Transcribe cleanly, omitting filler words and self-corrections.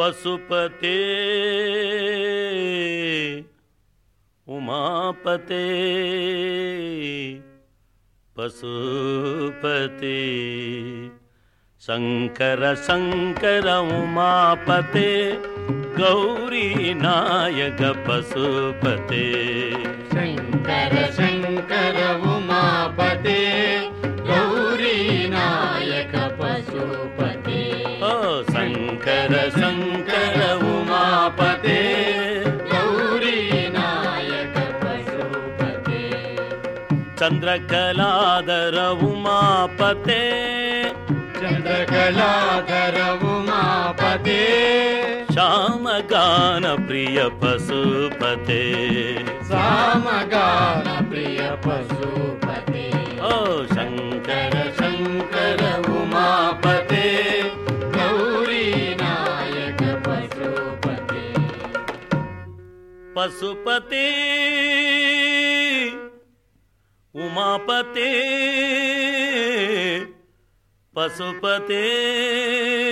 ಪಶುಪತೆ ಉಮಾಪತೆ ಪಶುಪತೆ ಶಂಕರ ಶಂಕರ ಉಮಾಪತೆ ಗೌರಿ ನಾಯಕ ಪಶುಪತೆ ಶಂಕರ ಶಂಕರ ಉಮಾಪತೆ ಗೌರಿ ನಾಯಕ ಪಶುಪತೆ ಓ ಶಂಕರ ಶಂಕರ ಉಮಾಪತೆ ಗೌರಿ ನಾಯಕ ಪಶುಪತೆ ಚಂದ್ರಕಲಾಧರ ಉಮಾಪತೆ ಚಂದ್ರಕಲಾಧರ ಉಮಾಪತೆ ಶ್ಯಾಮಗಾನ ಪ್ರಿಯ ಪಶುಪತೆ ಸಾಮಗಾನ ಪ್ರಿಯ ಪಶುಪತೆ ಓ ಶಂಕರ ಶಂಕರ ಉಮಾಪತೆ ಗೌರಿ ನಾಯಕ ಪಶುಪತೆ ಪಶುಪತೆ ಉಮಾಪತೆ ಪಶುಪತೆ